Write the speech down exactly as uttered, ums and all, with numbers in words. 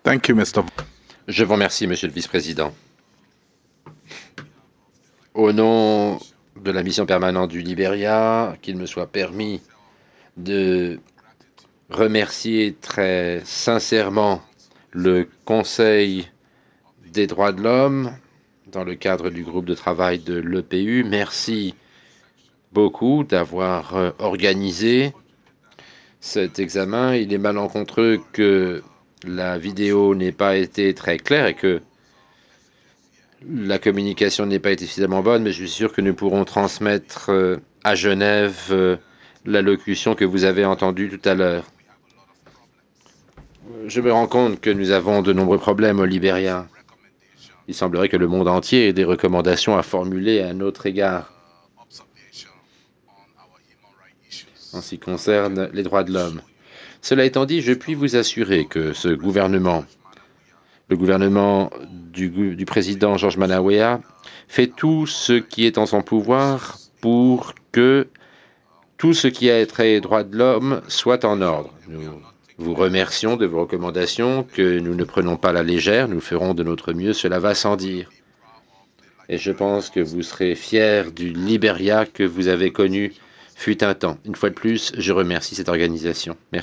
Thank you, mister Je vous remercie, Monsieur le Vice-président. Au nom de la mission permanente du Libéria, qu'il me soit permis de remercier très sincèrement le Conseil des droits de l'homme dans le cadre du groupe de travail de l'E P U. Merci beaucoup d'avoir euh, organisé cet examen. Il est malencontreux que la vidéo n'ait pas été très claire et que la communication n'ait pas été suffisamment bonne, mais je suis sûr que nous pourrons transmettre euh, à Genève euh, l'allocution que vous avez entendue tout à l'heure. Je me rends compte que nous avons de nombreux problèmes au Libéria. Il semblerait que le monde entier ait des recommandations à formuler à notre égard en ce qui concerne les droits de l'homme. Cela étant dit, je puis vous assurer que ce gouvernement, le gouvernement du, du président Georges Manawea, fait tout ce qui est en son pouvoir pour que tout ce qui a trait aux droits de l'homme soit en ordre. Nous vous remercions de vos recommandations que nous ne prenons pas à la légère, nous ferons de notre mieux, cela va sans dire. Et je pense que vous serez fiers du Libéria que vous avez connu fut un temps. Une fois de plus, je remercie cette organisation. Merci.